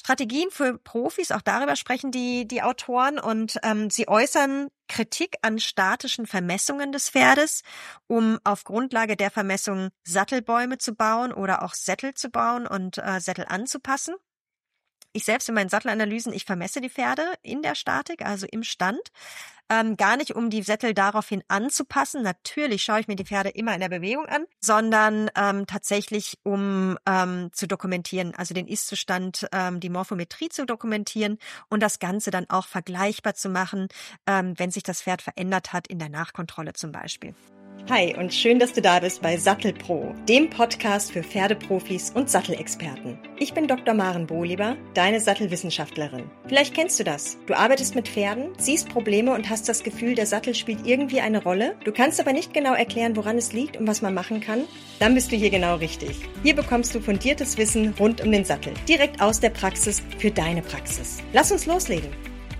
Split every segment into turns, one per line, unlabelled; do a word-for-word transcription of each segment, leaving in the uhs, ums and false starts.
Strategien für Profis, auch darüber sprechen die, die Autoren, und ähm, sie äußern Kritik an statischen Vermessungen des Pferdes, um auf Grundlage der Vermessung Sattelbäume zu bauen oder auch Sättel zu bauen und äh, Sättel anzupassen. Ich selbst in meinen Sattelanalysen, ich vermesse die Pferde in der Statik, also im Stand, ähm, gar nicht, um die Sättel daraufhin anzupassen. Natürlich schaue ich mir die Pferde immer in der Bewegung an, sondern ähm, tatsächlich, um ähm, zu dokumentieren, also den Ist-Zustand, ähm, die Morphometrie zu dokumentieren und das Ganze dann auch vergleichbar zu machen, ähm, wenn sich das Pferd verändert hat in der Nachkontrolle zum Beispiel.
Hi und schön, dass du da bist bei SattelPro, dem Podcast für Pferdeprofis und Sattelexperten. Ich bin Doktor Maren Bohlieber, deine Sattelwissenschaftlerin. Vielleicht kennst du das. Du arbeitest mit Pferden, siehst Probleme und hast das Gefühl, der Sattel spielt irgendwie eine Rolle. Du kannst aber nicht genau erklären, woran es liegt und was man machen kann. Dann bist du hier genau richtig. Hier bekommst du fundiertes Wissen rund um den Sattel, direkt aus der Praxis für deine Praxis. Lass uns loslegen.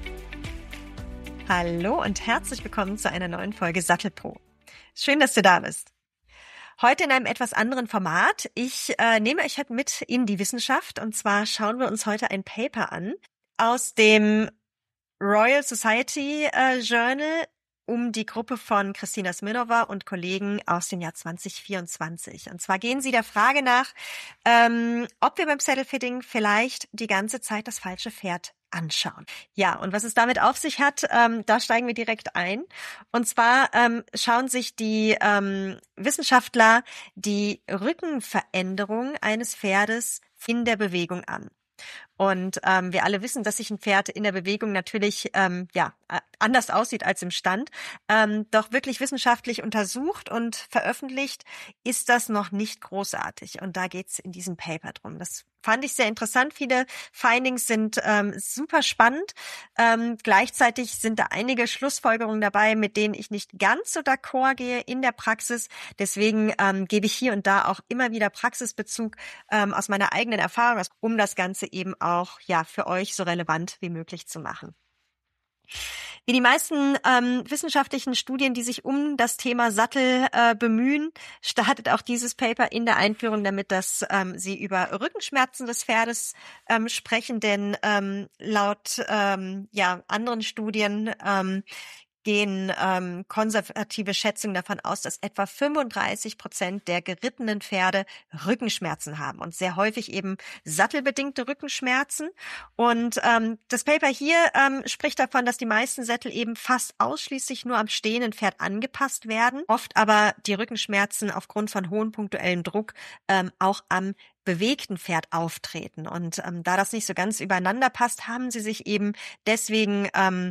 Hallo und herzlich willkommen zu einer neuen Folge SattelPro. Schön, dass du da bist. Heute in einem etwas anderen Format. Ich äh, nehme euch halt mit in die Wissenschaft, und zwar schauen wir uns heute ein Paper an aus dem Royal Society äh, Journal um die Gruppe von Kristina Smirnova und Kollegen aus dem Jahr zwanzig vierundzwanzig. Und zwar gehen sie der Frage nach, ähm, ob wir beim Saddle-Fitting vielleicht die ganze Zeit das falsche Pferd anschauen. Ja, und was es damit auf sich hat, ähm, da steigen wir direkt ein. Und zwar ähm, schauen sich die ähm, Wissenschaftler die Rückenveränderung eines Pferdes in der Bewegung an. Und ähm, wir alle wissen, dass sich ein Pferd in der Bewegung natürlich ähm, ja anders aussieht als im Stand. Ähm, doch wirklich wissenschaftlich untersucht und veröffentlicht ist das noch nicht großartig. Und da geht's in diesem Paper drum. Das fand ich sehr interessant. Viele Findings sind ähm, super spannend. Ähm, gleichzeitig sind da einige Schlussfolgerungen dabei, mit denen ich nicht ganz so d'accord gehe in der Praxis. Deswegen ähm, gebe ich hier und da auch immer wieder Praxisbezug ähm, aus meiner eigenen Erfahrung, um das Ganze eben auch ja für euch so relevant wie möglich zu machen. Wie die meisten ähm, wissenschaftlichen Studien, die sich um das Thema Sattel äh, bemühen, startet auch dieses Paper in der Einführung damit, dass ähm, sie über Rückenschmerzen des Pferdes ähm, sprechen, denn ähm, laut ähm, ja anderen Studien ähm, gehen ähm, konservative Schätzungen davon aus, dass etwa fünfunddreißig Prozent der gerittenen Pferde Rückenschmerzen haben und sehr häufig eben sattelbedingte Rückenschmerzen. Und ähm, das Paper hier ähm, spricht davon, dass die meisten Sättel eben fast ausschließlich nur am stehenden Pferd angepasst werden, oft aber die Rückenschmerzen aufgrund von hohem punktuellem Druck ähm, auch am bewegten Pferd auftreten. Und ähm, da das nicht so ganz übereinander passt, haben sie sich eben deswegen ähm,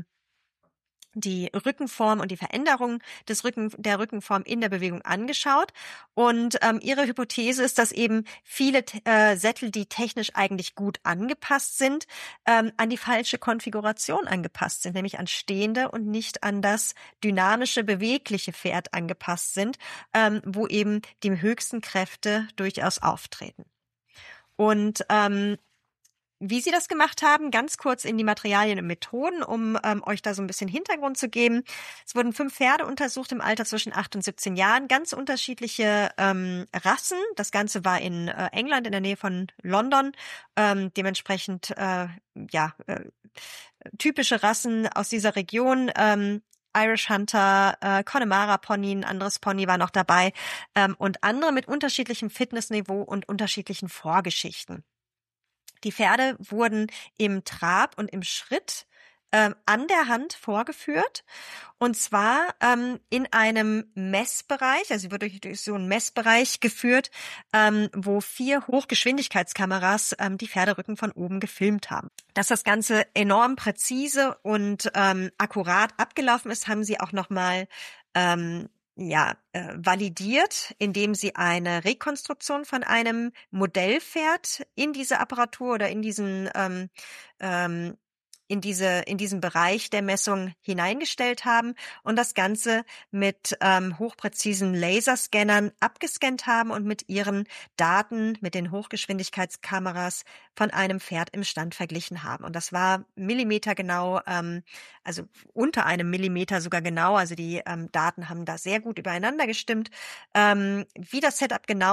die Rückenform und die Veränderung des Rücken, der Rückenform in der Bewegung angeschaut. Und ähm, ihre Hypothese ist, dass eben viele äh, Sättel, die technisch eigentlich gut angepasst sind, ähm, an die falsche Konfiguration angepasst sind, nämlich an stehende und nicht an das dynamische, bewegliche Pferd angepasst sind, ähm, wo eben die höchsten Kräfte durchaus auftreten. Und ähm, wie sie das gemacht haben, ganz kurz in die Materialien und Methoden, um ähm, euch da so ein bisschen Hintergrund zu geben. Es wurden fünf Pferde untersucht im Alter zwischen acht und siebzehn Jahren, ganz unterschiedliche ähm, Rassen. Das Ganze war in äh, England, in der Nähe von London. Ähm, dementsprechend äh, ja äh, typische Rassen aus dieser Region. Ähm, Irish Hunter, äh, Connemara Pony, ein anderes Pony war noch dabei ähm, und andere mit unterschiedlichem Fitnessniveau und unterschiedlichen Vorgeschichten. Die Pferde wurden im Trab und im Schritt ähm, an der Hand vorgeführt, und zwar ähm, in einem Messbereich, also sie wurde durch, durch so einen Messbereich geführt, ähm, wo vier Hochgeschwindigkeitskameras ähm, die Pferderücken von oben gefilmt haben. Dass das Ganze enorm präzise und ähm, akkurat abgelaufen ist, haben sie auch nochmal ähm, ja, äh, validiert, indem sie eine Rekonstruktion von einem Modellpferd in diese Apparatur oder in diesen ähm, ähm, in diese in diesen Bereich der Messung hineingestellt haben und das Ganze mit ähm, hochpräzisen Laserscannern abgescannt haben und mit ihren Daten mit den Hochgeschwindigkeitskameras von einem Pferd im Stand verglichen haben. Und das war millimetergenau, ähm, also unter einem Millimeter sogar genau. Also die ähm, Daten haben da sehr gut übereinander gestimmt. Ähm, wie das Setup genau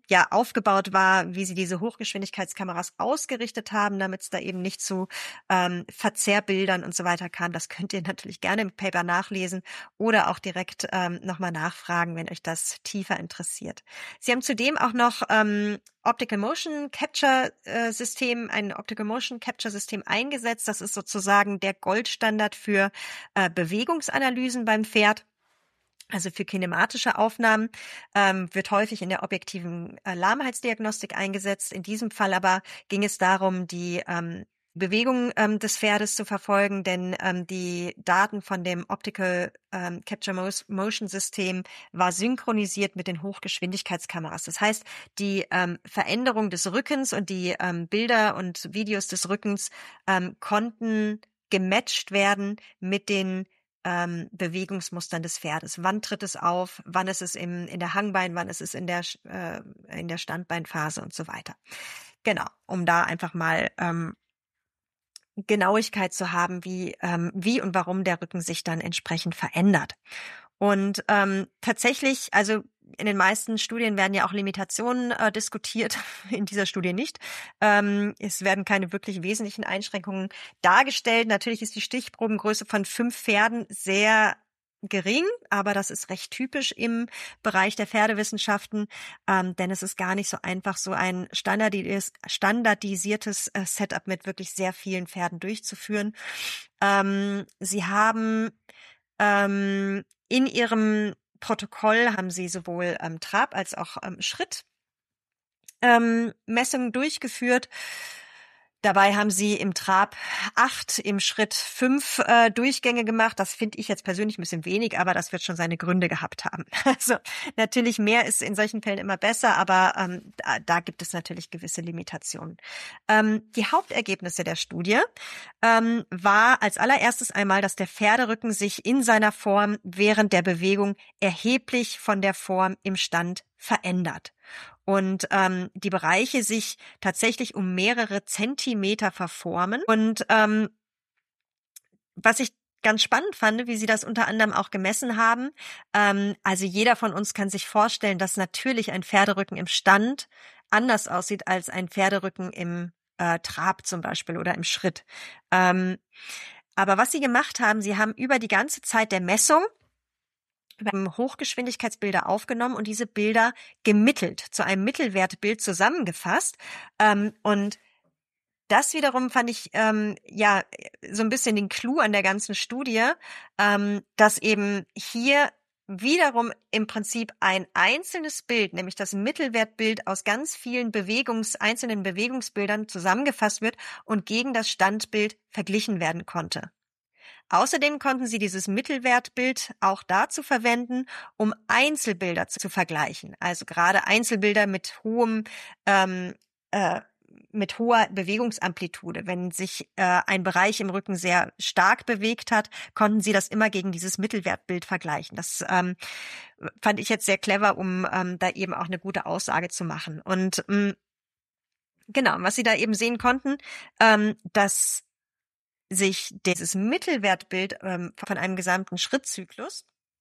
ja aufgebaut war, wie sie diese Hochgeschwindigkeitskameras ausgerichtet haben, damit es da eben nicht zu ähm, Verzerrbildern und so weiter kam. Das könnt ihr natürlich gerne im Paper nachlesen oder auch direkt ähm, nochmal nachfragen, wenn euch das tiefer interessiert. Sie haben zudem auch noch ähm, Optical Motion Capture äh, System, ein Optical Motion Capture System eingesetzt. Das ist sozusagen der Goldstandard für äh, Bewegungsanalysen beim Pferd. Also für kinematische Aufnahmen ähm, wird häufig in der objektiven äh, Lahmheitsdiagnostik eingesetzt. In diesem Fall aber ging es darum, die ähm, Bewegung ähm, des Pferdes zu verfolgen, denn ähm, die Daten von dem Optical ähm, Capture Motion System war synchronisiert mit den Hochgeschwindigkeitskameras. Das heißt, die ähm, Veränderung des Rückens und die ähm, Bilder und Videos des Rückens ähm, konnten gematcht werden mit den Ähm, Bewegungsmustern des Pferdes. Wann tritt es auf? Wann ist es im, in der Hangbein? Wann ist es in der, äh, in der Standbeinphase und so weiter? Genau, um da einfach mal ähm, Genauigkeit zu haben, wie, ähm, wie und warum der Rücken sich dann entsprechend verändert. Und ähm, tatsächlich, also in den meisten Studien werden ja auch Limitationen äh, diskutiert, in dieser Studie nicht. Ähm, es werden keine wirklich wesentlichen Einschränkungen dargestellt. Natürlich ist die Stichprobengröße von fünf Pferden sehr gering, aber das ist recht typisch im Bereich der Pferdewissenschaften, ähm, denn es ist gar nicht so einfach, so ein standardis standardisiertes äh, Setup mit wirklich sehr vielen Pferden durchzuführen. Ähm, sie haben ähm, in ihrem Protokoll haben sie sowohl ähm, Trab als auch ähm, Schritt ähm, Messungen durchgeführt. Dabei haben sie im Trab acht, im Schritt fünf äh, Durchgänge gemacht. Das finde ich jetzt persönlich ein bisschen wenig, aber das wird schon seine Gründe gehabt haben. Also natürlich mehr ist in solchen Fällen immer besser, aber ähm, da, da gibt es natürlich gewisse Limitationen. Ähm, die Hauptergebnisse der Studie ähm, war als allererstes einmal, dass der Pferderücken sich in seiner Form während der Bewegung erheblich von der Form im Stand verändert. Und ähm, die Bereiche sich tatsächlich um mehrere Zentimeter verformen. Und ähm, was ich ganz spannend fand, wie sie das unter anderem auch gemessen haben, ähm, also jeder von uns kann sich vorstellen, dass natürlich ein Pferderücken im Stand anders aussieht als ein Pferderücken im äh, Trab zum Beispiel oder im Schritt. Ähm, aber was sie gemacht haben, sie haben über die ganze Zeit der Messung Wir haben Hochgeschwindigkeitsbilder aufgenommen und diese Bilder gemittelt, zu einem Mittelwertbild zusammengefasst. Ähm, und das wiederum fand ich ähm, ja so ein bisschen den Clou an der ganzen Studie, ähm, dass eben hier wiederum im Prinzip ein einzelnes Bild, nämlich das Mittelwertbild aus ganz vielen Bewegungs, einzelnen Bewegungsbildern zusammengefasst wird und gegen das Standbild verglichen werden konnte. Außerdem konnten sie dieses Mittelwertbild auch dazu verwenden, um Einzelbilder zu vergleichen. Also gerade Einzelbilder mit hohem, ähm, äh, mit hoher Bewegungsamplitude. Wenn sich äh, ein Bereich im Rücken sehr stark bewegt hat, konnten sie das immer gegen dieses Mittelwertbild vergleichen. Das ähm, fand ich jetzt sehr clever, um ähm, da eben auch eine gute Aussage zu machen. Und ähm, genau, was sie da eben sehen konnten, ähm, dass sich dieses Mittelwertbild ähm, von einem gesamten Schrittzyklus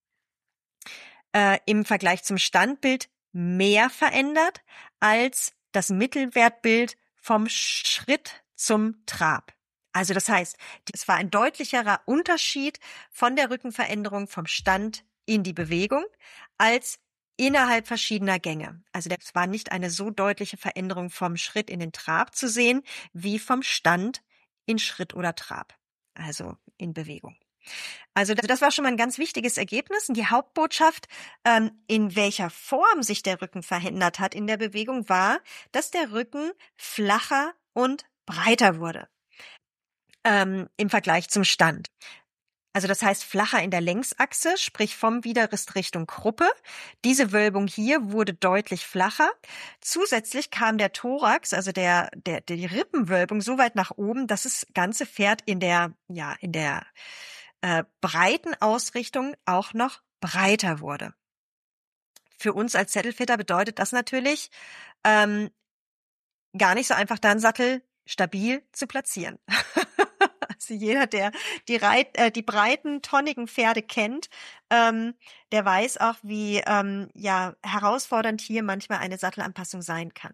äh, im Vergleich zum Standbild mehr verändert als das Mittelwertbild vom Schritt zum Trab. Also das heißt, es war ein deutlicherer Unterschied von der Rückenveränderung vom Stand in die Bewegung als innerhalb verschiedener Gänge. Also es war nicht eine so deutliche Veränderung vom Schritt in den Trab zu sehen, wie vom Stand in Schritt oder Trab, also in Bewegung. Also das war schon mal ein ganz wichtiges Ergebnis. Und die Hauptbotschaft, ähm, in welcher Form sich der Rücken verändert hat in der Bewegung, war, dass der Rücken flacher und breiter wurde ähm, im Vergleich zum Stand. Also das heißt flacher in der Längsachse, sprich vom Widerrist Richtung Kruppe. Diese Wölbung hier wurde deutlich flacher. Zusätzlich kam der Thorax, also der, der, die Rippenwölbung so weit nach oben, dass das ganze Pferd in der, ja, in der äh, breiten Ausrichtung auch noch breiter wurde. Für uns als Saddlefitter bedeutet das natürlich ähm, gar nicht so einfach, da einen Sattel stabil zu platzieren. Also jeder, der die, Reit, äh, die breiten, tonnigen Pferde kennt, ähm, der weiß auch, wie ähm, ja herausfordernd hier manchmal eine Sattelanpassung sein kann.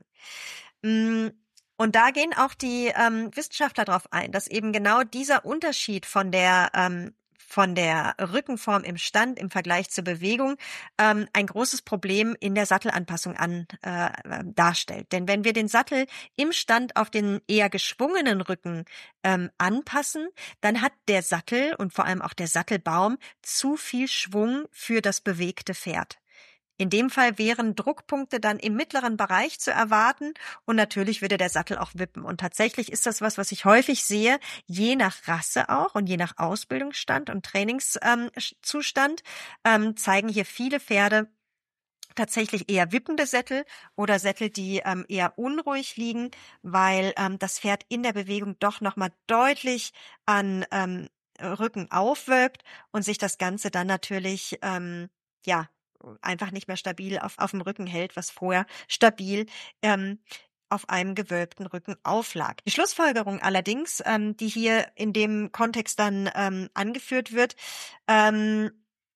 Mm, Und da gehen auch die ähm, Wissenschaftler darauf ein, dass eben genau dieser Unterschied von der ähm, von der Rückenform im Stand im Vergleich zur Bewegung ähm, ein großes Problem in der Sattelanpassung an, äh, darstellt. Denn wenn wir den Sattel im Stand auf den eher geschwungenen Rücken ähm, anpassen, dann hat der Sattel und vor allem auch der Sattelbaum zu viel Schwung für das bewegte Pferd. In dem Fall wären Druckpunkte dann im mittleren Bereich zu erwarten und natürlich würde der Sattel auch wippen. Und tatsächlich ist das was, was ich häufig sehe, je nach Rasse auch und je nach Ausbildungsstand und Trainingszustand ähm, zeigen hier viele Pferde tatsächlich eher wippende Sättel oder Sättel, die ähm, eher unruhig liegen, weil ähm, das Pferd in der Bewegung doch nochmal deutlich an ähm, Rücken aufwölbt und sich das Ganze dann natürlich, ähm, ja, einfach nicht mehr stabil auf, auf dem Rücken hält, was vorher stabil ähm, auf einem gewölbten Rücken auflag. Die Schlussfolgerung allerdings, ähm, die hier in dem Kontext dann ähm, angeführt wird, ähm,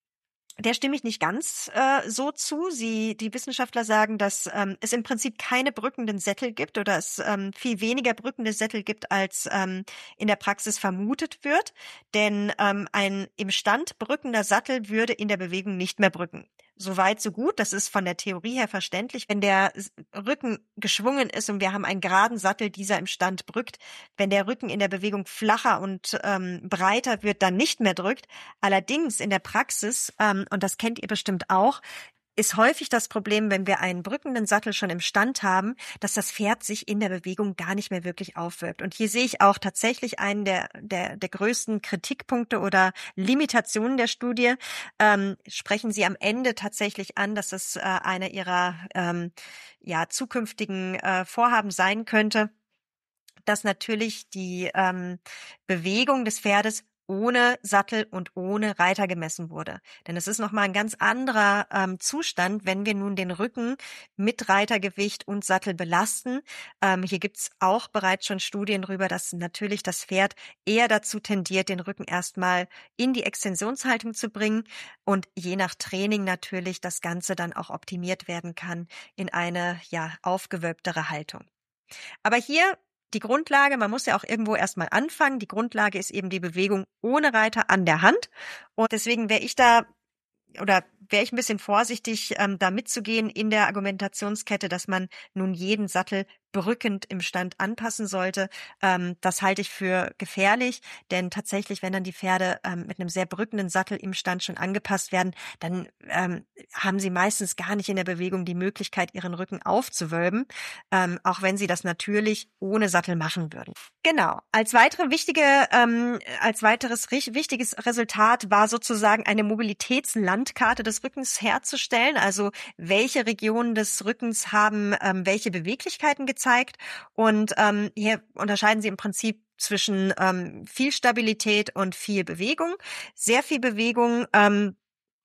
der stimme ich nicht ganz äh, so zu. Sie, die Wissenschaftler sagen, dass ähm, es im Prinzip keine brückenden Sättel gibt oder es ähm, viel weniger brückende Sättel gibt, als ähm, in der Praxis vermutet wird. Denn ähm, ein im Stand brückender Sattel würde in der Bewegung nicht mehr brücken. Soweit, so gut. Das ist von der Theorie her verständlich. Wenn der Rücken geschwungen ist und wir haben einen geraden Sattel, dieser im Stand brückt, wenn der Rücken in der Bewegung flacher und ähm, breiter wird, dann nicht mehr drückt. Allerdings in der Praxis, ähm, und das kennt ihr bestimmt auch, ist häufig das Problem, wenn wir einen brückenden Sattel schon im Stand haben, dass das Pferd sich in der Bewegung gar nicht mehr wirklich aufwölbt. Und hier sehe ich auch tatsächlich einen der, der, der größten Kritikpunkte oder Limitationen der Studie. Ähm, sprechen Sie am Ende tatsächlich an, dass das äh, einer Ihrer ähm, ja, zukünftigen äh, Vorhaben sein könnte, dass natürlich die ähm, Bewegung des Pferdes ohne Sattel und ohne Reiter gemessen wurde. Denn es ist nochmal ein ganz anderer ähm, Zustand, wenn wir nun den Rücken mit Reitergewicht und Sattel belasten. Ähm, hier gibt's auch bereits schon Studien darüber, dass natürlich das Pferd eher dazu tendiert, den Rücken erstmal in die Extensionshaltung zu bringen und je nach Training natürlich das Ganze dann auch optimiert werden kann in eine ja aufgewölbtere Haltung. Aber hier die Grundlage, man muss ja auch irgendwo erstmal anfangen. Die Grundlage ist eben die Bewegung ohne Reiter an der Hand. Und deswegen wäre ich da oder wäre ich ein bisschen vorsichtig, ähm, da mitzugehen in der Argumentationskette, dass man nun jeden Sattel brückend im Stand anpassen sollte. Ähm, das halte ich für gefährlich, denn tatsächlich, wenn dann die Pferde ähm, mit einem sehr brückenden Sattel im Stand schon angepasst werden, dann ähm, haben sie meistens gar nicht in der Bewegung die Möglichkeit, ihren Rücken aufzuwölben, ähm, auch wenn sie das natürlich ohne Sattel machen würden. Genau. Als weitere wichtige, ähm, als weiteres wichtiges Resultat war sozusagen eine Mobilitätslandkarte des Rückens herzustellen. Also welche Regionen des Rückens haben ähm, welche Beweglichkeiten gezeigt. Und ähm, hier unterscheiden sie im Prinzip zwischen ähm, viel Stabilität und viel Bewegung. Sehr viel Bewegung ähm,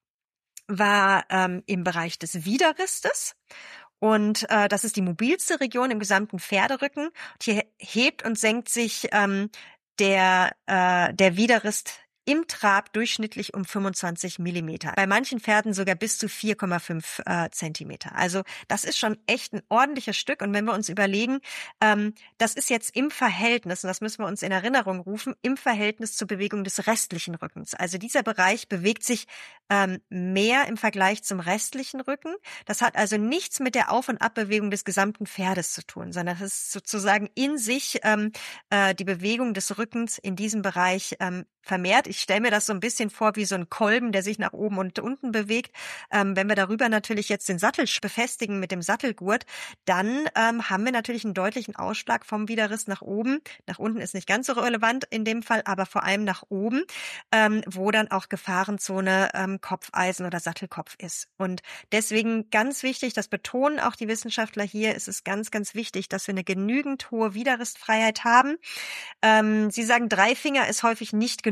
war ähm, im Bereich des Widerristes. Und äh, das ist die mobilste Region im gesamten Pferderücken. Und hier hebt und senkt sich ähm, der, äh, der Widerrist im Trab durchschnittlich um fünfundzwanzig Millimeter. Bei manchen Pferden sogar bis zu vier Komma fünf äh, Zentimeter. Also das ist schon echt ein ordentliches Stück. Und wenn wir uns überlegen, ähm, das ist jetzt im Verhältnis, und das müssen wir uns in Erinnerung rufen, im Verhältnis zur Bewegung des restlichen Rückens. Also dieser Bereich bewegt sich ähm, mehr im Vergleich zum restlichen Rücken. Das hat also nichts mit der Auf- und Abbewegung des gesamten Pferdes zu tun, sondern das ist sozusagen in sich ähm, äh, die Bewegung des Rückens in diesem Bereich ähm, vermehrt. Ich stelle mir das so ein bisschen vor wie so ein Kolben, der sich nach oben und unten bewegt. Ähm, wenn wir darüber natürlich jetzt den Sattel befestigen mit dem Sattelgurt, dann ähm, haben wir natürlich einen deutlichen Ausschlag vom Widerriss nach oben. Nach unten ist nicht ganz so relevant in dem Fall, aber vor allem nach oben, ähm, wo dann auch Gefahrenzone ähm, Kopfeisen oder Sattelkopf ist. Und deswegen ganz wichtig, das betonen auch die Wissenschaftler hier, ist es ganz, ganz wichtig, dass wir eine genügend hohe Widerrissfreiheit haben. Ähm, sie sagen, drei Finger ist häufig nicht genug.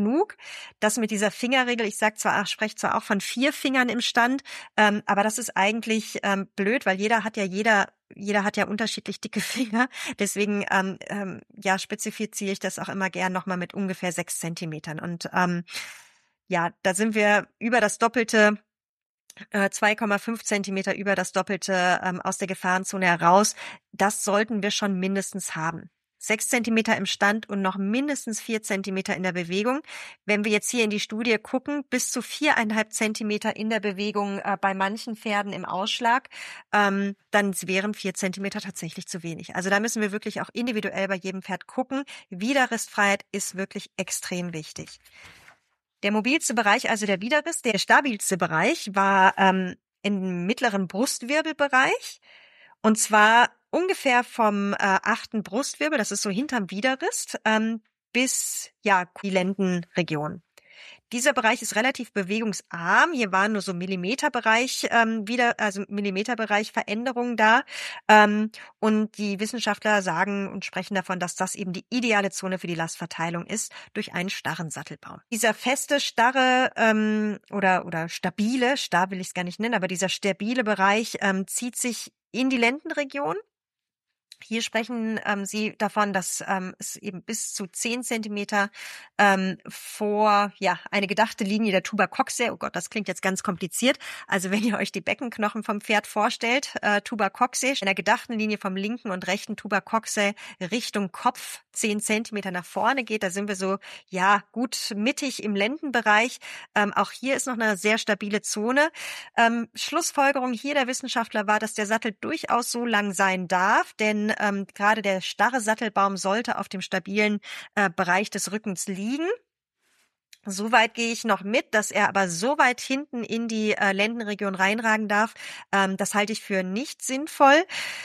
Das mit dieser Fingerregel, ich sag zwar, spreche zwar auch von vier Fingern im Stand, ähm, aber das ist eigentlich ähm, blöd, weil jeder hat ja jeder Jeder hat ja unterschiedlich dicke Finger. Deswegen ähm, ähm, ja spezifiziere ich das auch immer gern nochmal mit ungefähr sechs Zentimetern. Und ähm, ja, da sind wir über das Doppelte, äh, zwei Komma fünf Zentimeter über das Doppelte ähm, aus der Gefahrenzone heraus. Das sollten wir schon mindestens haben. Sechs Zentimeter im Stand und noch mindestens vier Zentimeter in der Bewegung. Wenn wir jetzt hier in die Studie gucken, bis zu viereinhalb Zentimeter in der Bewegung äh, bei manchen Pferden im Ausschlag, ähm, dann wären vier Zentimeter tatsächlich zu wenig. Also da müssen wir wirklich auch individuell bei jedem Pferd gucken. Widerristfreiheit ist wirklich extrem wichtig. Der mobilste Bereich, also der Widerriss, der stabilste Bereich, war ähm, im mittleren Brustwirbelbereich. Und zwar ungefähr vom äh, achten Brustwirbel, das ist so hinterm Widerriss, ähm, bis ja die Lendenregion. Dieser Bereich ist relativ bewegungsarm. Hier waren nur so Millimeterbereich ähm, wieder, also Millimeterbereich Veränderungen da. Ähm, und die Wissenschaftler sagen und sprechen davon, dass das eben die ideale Zone für die Lastverteilung ist durch einen starren Sattelbaum. Dieser feste, starre ähm, oder oder stabile, starr will ich es gar nicht nennen, aber dieser stabile Bereich ähm, zieht sich in die Lendenregion. Hier sprechen ähm, Sie davon, dass ähm, es eben bis zu zehn Zentimeter ähm, vor ja eine gedachte Linie der Tuba coxae, oh Gott, das klingt jetzt ganz kompliziert, also wenn ihr euch die Beckenknochen vom Pferd vorstellt, äh, Tuba coxae, in der gedachten Linie vom linken und rechten Tuba coxae Richtung Kopf zehn Zentimeter nach vorne geht, da sind wir so ja gut mittig im Lendenbereich. Ähm, auch hier ist noch eine sehr stabile Zone. Ähm, Schlussfolgerung hier der Wissenschaftler war, dass der Sattel durchaus so lang sein darf, denn ähm, gerade der starre Sattelbaum sollte auf dem stabilen äh, Bereich des Rückens liegen. Soweit gehe ich noch mit, dass er aber so weit hinten in die äh, Lendenregion reinragen darf. Ähm, das halte ich für nicht sinnvoll.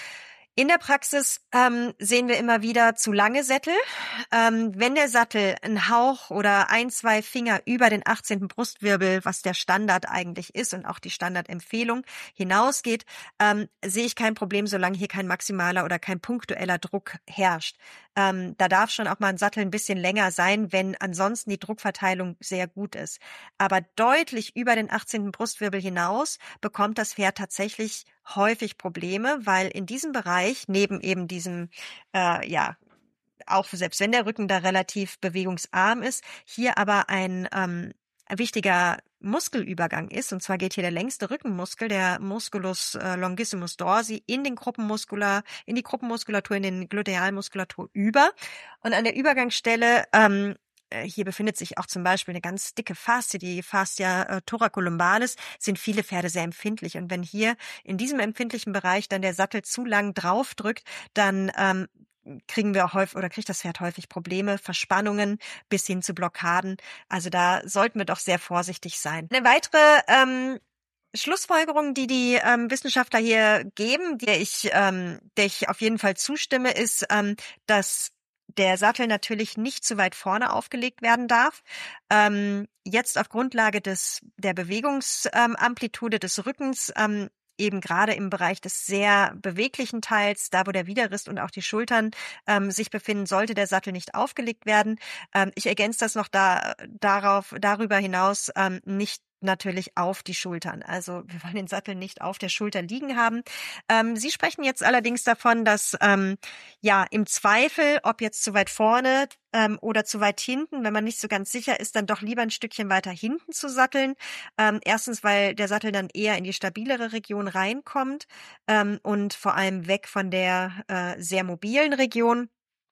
In der Praxis ähm, sehen wir immer wieder zu lange Sättel. Ähm, wenn der Sattel ein Hauch oder ein, zwei Finger über den achtzehnten Brustwirbel, was der Standard eigentlich ist und auch die Standardempfehlung hinausgeht, ähm, sehe ich kein Problem, solange hier kein maximaler oder kein punktueller Druck herrscht. Ähm, da darf schon auch mal ein Sattel ein bisschen länger sein, wenn ansonsten die Druckverteilung sehr gut ist. Aber deutlich über den achtzehnten Brustwirbel hinaus bekommt das Pferd tatsächlich häufig Probleme, weil in diesem Bereich, neben eben diesem, äh, ja, auch selbst wenn der Rücken da relativ bewegungsarm ist, hier aber ein ähm, wichtiger Muskelübergang ist. Und zwar geht hier der längste Rückenmuskel, der Musculus äh, longissimus dorsi, in den Gruppenmuskular, in die Gruppenmuskulatur, in den Glutealmuskulatur über. Und an der Übergangsstelle ähm, hier befindet sich auch zum Beispiel eine ganz dicke Faszie, die Fascia äh, thoracolumbalis, sind viele Pferde sehr empfindlich. Und wenn hier in diesem empfindlichen Bereich dann der Sattel zu lang draufdrückt, dann ähm, kriegen wir häufig oder kriegt das Pferd häufig Probleme, Verspannungen bis hin zu Blockaden. Also da sollten wir doch sehr vorsichtig sein. Eine weitere ähm, Schlussfolgerung, die die ähm, Wissenschaftler hier geben, der ich, ähm, der ich auf jeden Fall zustimme, ist, ähm, dass der Sattel natürlich nicht zu weit vorne aufgelegt werden darf. Ähm, jetzt auf Grundlage des der Bewegungsamplitude des Rückens, ähm, eben gerade im Bereich des sehr beweglichen Teils, da wo der Widerriss und auch die Schultern ähm, sich befinden, sollte der Sattel nicht aufgelegt werden. Ähm, ich ergänze das noch da, darauf, darüber hinaus ähm, nicht natürlich auf die Schultern. Also wir wollen den Sattel nicht auf der Schulter liegen haben. Ähm, Sie sprechen jetzt allerdings davon, dass ähm, ja im Zweifel, ob jetzt zu weit vorne ähm, oder zu weit hinten, wenn man nicht so ganz sicher ist, dann doch lieber ein Stückchen weiter hinten zu satteln. Ähm, erstens, weil der Sattel dann eher in die stabilere Region reinkommt ähm, und vor allem weg von der äh, sehr mobilen Region.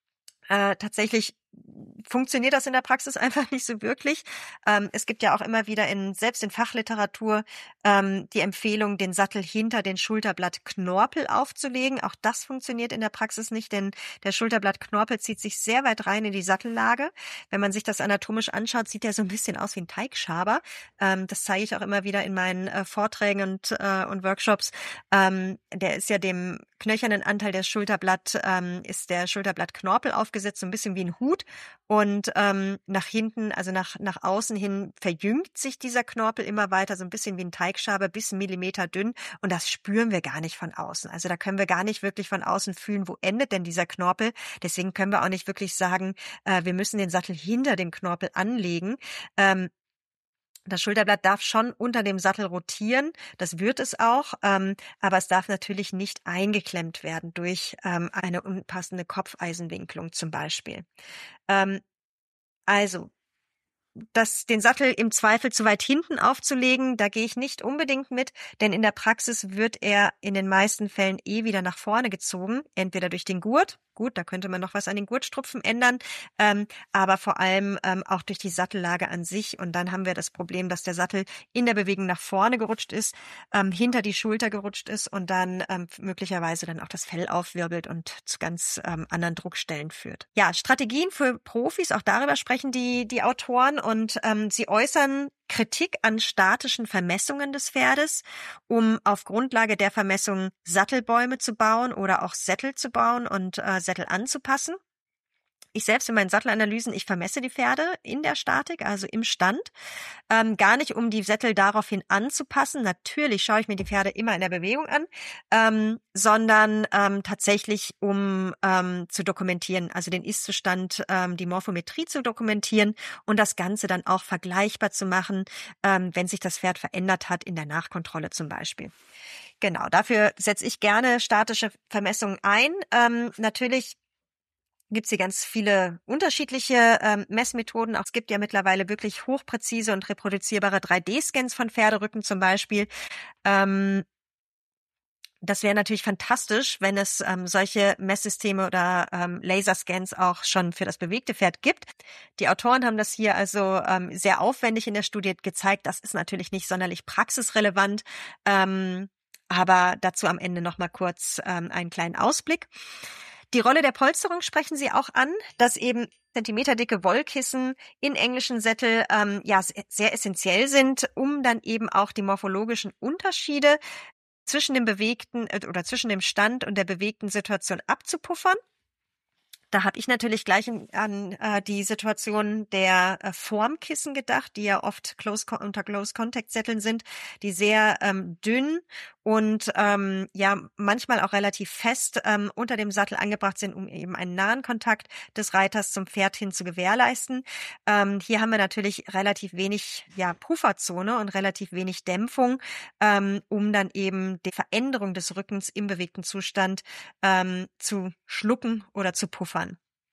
Äh, tatsächlich funktioniert das in der Praxis einfach nicht so wirklich. Ähm, es gibt ja auch immer wieder in, selbst in Fachliteratur, ähm, die Empfehlung, den Sattel hinter den Schulterblattknorpel aufzulegen. Auch das funktioniert in der Praxis nicht, denn der Schulterblattknorpel zieht sich sehr weit rein in die Sattellage. Wenn man sich das anatomisch anschaut, sieht der so ein bisschen aus wie ein Teigschaber. Ähm, das zeige ich auch immer wieder in meinen äh, Vorträgen und, äh, und Workshops. Ähm, der ist ja dem knöchernen Anteil des Schulterblatt, ähm, ist der Schulterblattknorpel aufgesetzt, so ein bisschen wie ein Hut. Und und ähm, nach hinten, also nach nach außen hin verjüngt sich dieser Knorpel immer weiter, so ein bisschen wie ein Teigschaber, bis einen Millimeter dünn, und das spüren wir gar nicht von außen. Also da können wir gar nicht wirklich von außen fühlen, wo endet denn dieser Knorpel. Deswegen können wir auch nicht wirklich sagen, äh, wir müssen den Sattel hinter dem Knorpel anlegen. Ähm, Das Schulterblatt darf schon unter dem Sattel rotieren, das wird es auch, ähm, aber es darf natürlich nicht eingeklemmt werden durch ähm, eine unpassende Kopfeisenwinklung zum Beispiel. Ähm, also, das, den Sattel im Zweifel zu weit hinten aufzulegen, da gehe ich nicht unbedingt mit, denn in der Praxis wird er in den meisten Fällen eh wieder nach vorne gezogen, entweder durch den Gurt. Gut, da könnte man noch was an den Gurtstrupfen ändern, ähm, aber vor allem ähm, auch durch die Sattellage an sich. Und dann haben wir das Problem, dass der Sattel in der Bewegung nach vorne gerutscht ist, ähm, hinter die Schulter gerutscht ist und dann ähm, möglicherweise dann auch das Fell aufwirbelt und zu ganz ähm, anderen Druckstellen führt. Ja, Strategien für Profis, auch darüber sprechen die, die Autoren, und ähm, sie äußern Kritik an statischen Vermessungen des Pferdes, um auf Grundlage der Vermessung Sattelbäume zu bauen oder auch Sättel zu bauen und äh, Sättel anzupassen. Ich selbst in meinen Sattelanalysen, ich vermesse die Pferde in der Statik, also im Stand, ähm, gar nicht, um die Sättel daraufhin anzupassen. Natürlich schaue ich mir die Pferde immer in der Bewegung an, ähm, sondern ähm, tatsächlich, um ähm, zu dokumentieren, also den Ist-Zustand, ähm, die Morphometrie zu dokumentieren und das Ganze dann auch vergleichbar zu machen, ähm, wenn sich das Pferd verändert hat in der Nachkontrolle zum Beispiel. Genau, dafür setze ich gerne statische Vermessungen ein. Ähm, natürlich gibt es hier ganz viele unterschiedliche ähm, Messmethoden. Auch es gibt ja mittlerweile wirklich hochpräzise und reproduzierbare drei D-Scans von Pferderücken zum Beispiel. Ähm, das wäre natürlich fantastisch, wenn es ähm, solche Messsysteme oder ähm, Laserscans auch schon für das bewegte Pferd gibt. Die Autoren haben das hier also ähm, sehr aufwendig in der Studie gezeigt. Das ist natürlich nicht sonderlich praxisrelevant, ähm, aber dazu am Ende noch mal kurz ähm, einen kleinen Ausblick. Die Rolle der Polsterung sprechen Sie auch an, dass eben zentimeterdicke Wollkissen in englischen Sättel ähm, ja sehr essentiell sind, um dann eben auch die morphologischen Unterschiede zwischen dem bewegten äh, oder zwischen dem Stand und der bewegten Situation abzupuffern. Da habe ich natürlich gleich an äh, die Situation der äh, Formkissen gedacht, die ja oft close, unter Close-Contact-Sätteln sind, die sehr ähm, dünn und ähm, ja manchmal auch relativ fest ähm, unter dem Sattel angebracht sind, um eben einen nahen Kontakt des Reiters zum Pferd hin zu gewährleisten. Ähm, hier haben wir natürlich relativ wenig ja Pufferzone und relativ wenig Dämpfung, ähm, um dann eben die Veränderung des Rückens im bewegten Zustand ähm, zu schlucken oder zu puffern.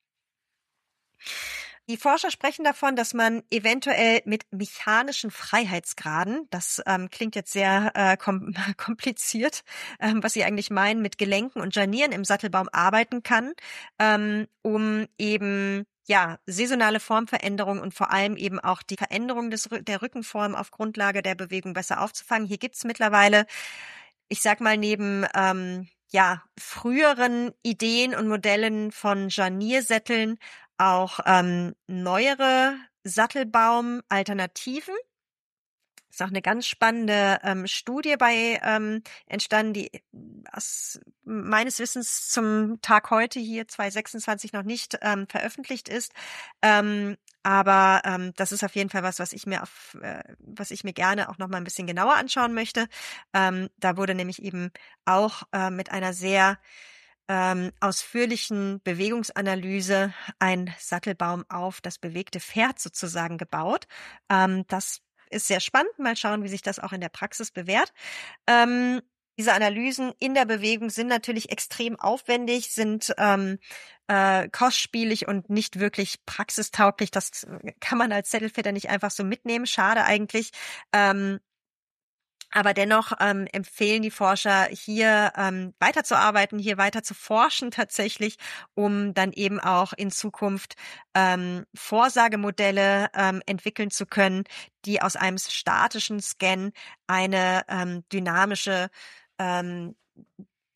Die Forscher sprechen davon, dass man eventuell mit mechanischen Freiheitsgraden, das ähm, klingt jetzt sehr äh, kom- kompliziert, ähm, was sie eigentlich meinen, mit Gelenken und Scharnieren im Sattelbaum arbeiten kann, ähm, um eben ja saisonale Formveränderungen und vor allem eben auch die Veränderung des, der Rückenform auf Grundlage der Bewegung besser aufzufangen. Hier gibt's mittlerweile, ich sag mal, neben ähm, ja früheren Ideen und Modellen von Scharniersätteln auch ähm, neuere Sattelbaum-Alternativen. Ist auch eine ganz spannende ähm, Studie bei ähm, entstanden, die aus meines Wissens zum Tag heute hier zwanzig sechsundzwanzig noch nicht ähm, veröffentlicht ist. Ähm, aber ähm, das ist auf jeden Fall was, was ich mir auf, äh, was ich mir gerne auch noch mal ein bisschen genauer anschauen möchte. Ähm, da wurde nämlich eben auch äh, mit einer sehr ähm, ausführlichen Bewegungsanalyse ein Sattelbaum auf das bewegte Pferd sozusagen gebaut. Ähm, das ist sehr spannend. Mal schauen, wie sich das auch in der Praxis bewährt. Ähm, diese Analysen in der Bewegung sind natürlich extrem aufwendig, sind ähm, äh, kostspielig und nicht wirklich praxistauglich. Das kann man als Zettelfitter nicht einfach so mitnehmen. Schade eigentlich. Ähm, Aber dennoch ähm, empfehlen die Forscher, hier ähm, weiterzuarbeiten, hier weiter zu forschen tatsächlich, um dann eben auch in Zukunft ähm, Vorsagemodelle ähm, entwickeln zu können, die aus einem statischen Scan eine ähm, dynamische ähm,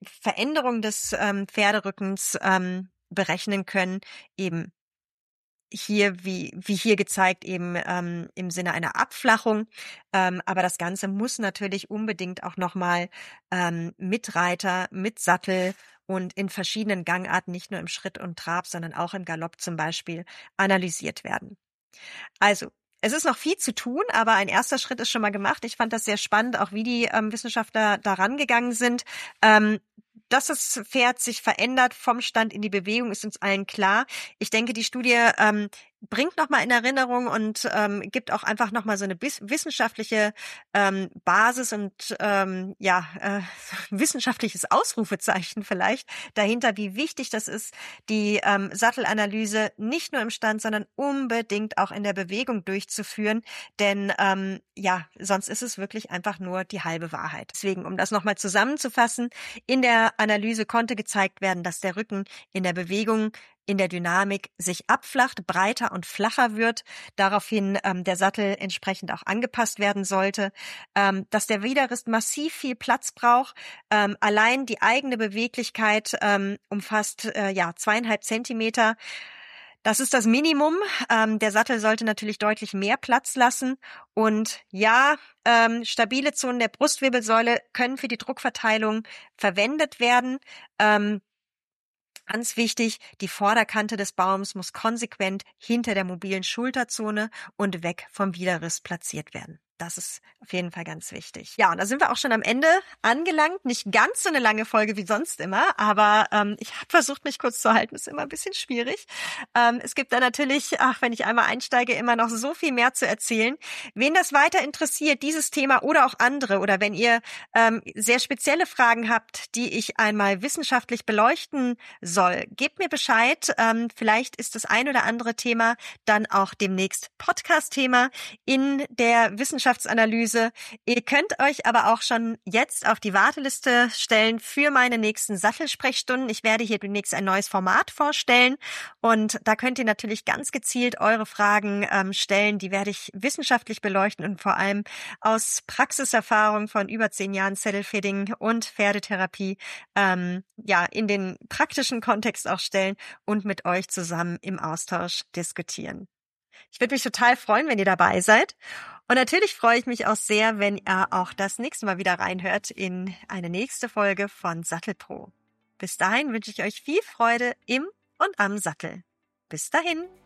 Veränderung des ähm, Pferderückens ähm, berechnen können, eben hier, wie, wie hier gezeigt, eben ähm, im Sinne einer Abflachung. Ähm, aber das Ganze muss natürlich unbedingt auch nochmal ähm, mit Reiter, mit Sattel und in verschiedenen Gangarten, nicht nur im Schritt und Trab, sondern auch im Galopp zum Beispiel, analysiert werden. Also, es ist noch viel zu tun, aber ein erster Schritt ist schon mal gemacht. Ich fand das sehr spannend, auch wie die ähm, Wissenschaftler da rangegangen sind. Ähm, dass das Pferd sich verändert vom Stand in die Bewegung, ist uns allen klar. Ich denke, die Studie ähm, bringt nochmal in Erinnerung und ähm, gibt auch einfach nochmal so eine bis- wissenschaftliche ähm, Basis und ähm, ja äh, wissenschaftliches Ausrufezeichen vielleicht dahinter, wie wichtig das ist, die ähm, Sattelanalyse nicht nur im Stand, sondern unbedingt auch in der Bewegung durchzuführen, denn ähm, ja, sonst ist es wirklich einfach nur die halbe Wahrheit. Deswegen, um das nochmal zusammenzufassen, in der Analyse konnte gezeigt werden, dass der Rücken in der Bewegung, in der Dynamik sich abflacht, breiter und flacher wird, daraufhin ähm, der Sattel entsprechend auch angepasst werden sollte, ähm, dass der Widerrist massiv viel Platz braucht, ähm, allein die eigene Beweglichkeit ähm, umfasst äh, ja zweieinhalb Zentimeter. Das ist das Minimum. Ähm, der Sattel sollte natürlich deutlich mehr Platz lassen. Und ja, ähm, stabile Zonen der Brustwirbelsäule können für die Druckverteilung verwendet werden. Ähm, Ganz wichtig, die Vorderkante des Baums muss konsequent hinter der mobilen Schulterzone und weg vom Widerriss platziert werden. Das ist auf jeden Fall ganz wichtig. Ja, und da sind wir auch schon am Ende angelangt. Nicht ganz so eine lange Folge wie sonst immer, aber ähm, ich habe versucht, mich kurz zu halten. Ist immer ein bisschen schwierig. Ähm, es gibt da natürlich, ach, wenn ich einmal einsteige, immer noch so viel mehr zu erzählen. Wen das weiter interessiert, dieses Thema oder auch andere, oder wenn ihr ähm, sehr spezielle Fragen habt, die ich einmal wissenschaftlich beleuchten soll, gebt mir Bescheid. Ähm, vielleicht ist das ein oder andere Thema dann auch demnächst Podcast-Thema in der Wissenschaftsanalyse. Ihr könnt euch aber auch schon jetzt auf die Warteliste stellen für meine nächsten Sattelsprechstunden. Ich werde hier demnächst ein neues Format vorstellen und da könnt ihr natürlich ganz gezielt eure Fragen ähm, stellen. Die werde ich wissenschaftlich beleuchten und vor allem aus Praxiserfahrung von über zehn Jahren Saddle-Fitting und Pferdetherapie ähm, ja in den praktischen Kontext auch stellen und mit euch zusammen im Austausch diskutieren. Ich würde mich total freuen, wenn ihr dabei seid. Und natürlich freue ich mich auch sehr, wenn ihr auch das nächste Mal wieder reinhört in eine nächste Folge von SattelPro. Bis dahin wünsche ich euch viel Freude im und am Sattel. Bis dahin.